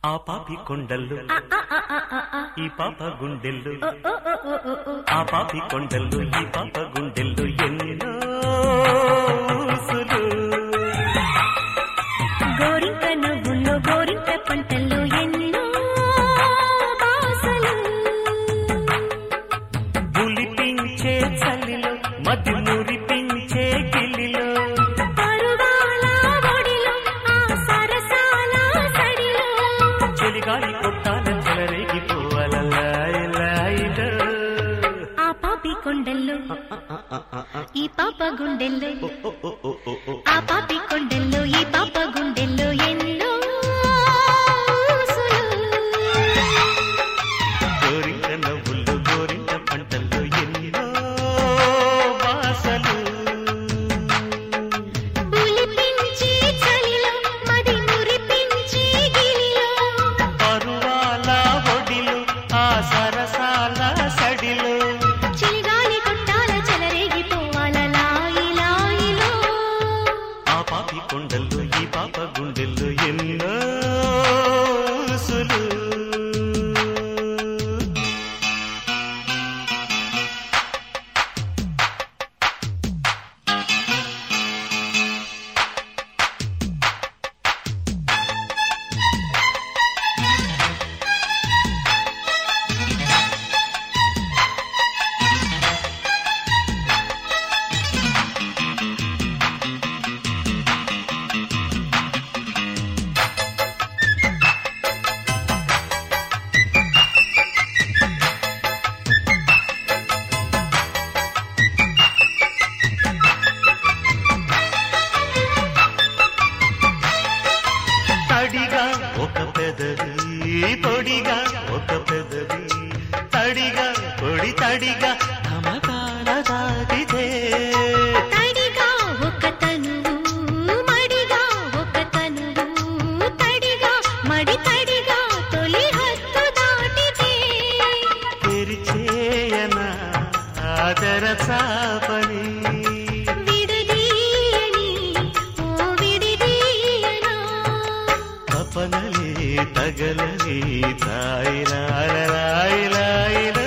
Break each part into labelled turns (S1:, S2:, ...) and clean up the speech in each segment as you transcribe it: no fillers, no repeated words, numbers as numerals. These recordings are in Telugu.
S1: ఆ పాపి కొండల్లో ఈ పాప గుండెల్లో ఆ పాపి కొండల్లో ఈ పాప గుండెల్లో ఎన్నో ఊసులు
S2: గోరింక నవ్వుల్లో గోరింక పంటల్లో ఎన్నో బాసలు
S1: గులిపించే చలిలో మది మురిపించే గిలిలో చలిగాలి కొట్టాల చెలరేగిపోవాలలాయిలాయిలో
S2: ఆ పాపి కొండల్లో ఈ పాప గుండెల్లో ఆ పాపి కొండల్లో ఈ పాప గుండెల్లో ఎన్నో ఊసులు
S1: గోరింక నవ్వుల్లో గోరింక పంటల్లో ఎన్నో బాసలు
S2: పులిపించి చలిలో మది మురిపించి గిలిలో
S1: పరువాల ఒడిలో ఆ సరసాల సడిలో
S2: చిలిగాలి కొట్టాల చెలరేగిపోవాల లాయిలాయిలో
S1: ఆ పాపి కొండల్లో ఈ పాప గుండెల్లో ఎన్నో ఊసులు తడిగా ఒక పెదవి పొడిగా ఒక పెదవి తడిగా పొడి తడిగా తమకాల దాటితే
S2: తడిగా ఒక తనువు మడిగా ఒక తనువు తడిగా మడి తడిగా తొలి హద్దు దాటితే
S1: తెరిచేయనా ఆదర చాపని
S2: విడదీయని ఓ విడిదీయనా
S1: తపనలే తగలని తాయిలాయిలాయిలాయిలా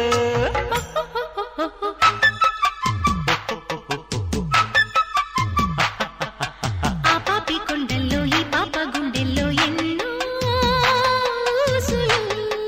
S2: ఆ పాపి కొండల్లో ఈ పాప గుండెల్లో ఎన్నో ఊసులు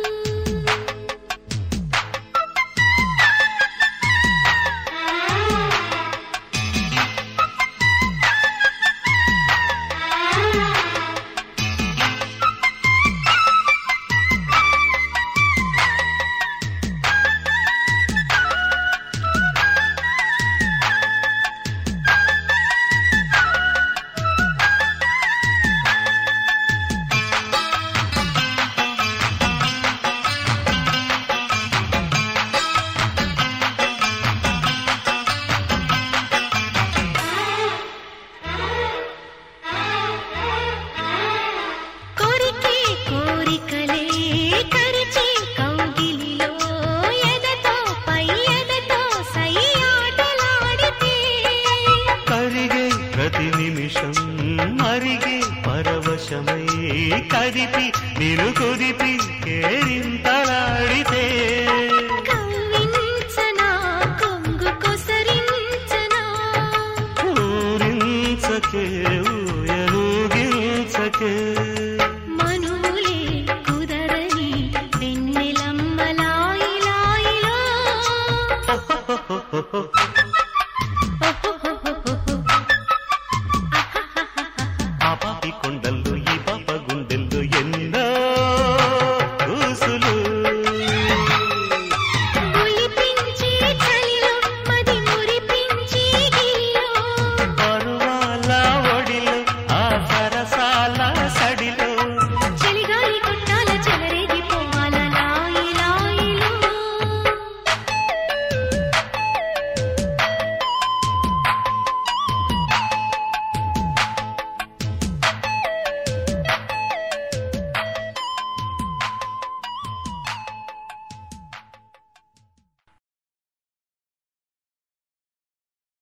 S2: కోరికే కోరికలే కరిచే కౌగిలిలో ఎదతో పై ఎదతో సై ఆటలాడితే
S1: కరిగే ప్రతి నిమిషం మరిగే పరవశమై కదిపి నిను కుదిపి కేరింతలాడితే
S2: కవ్వించనా కొంగు కొసరించనా
S1: ఊరించకే ఊయలూగించకే